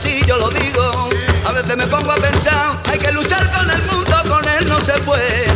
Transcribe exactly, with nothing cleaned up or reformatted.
así yo lo digo. A veces me pongo a pensar, hay que luchar con el mundo, con él no se puede.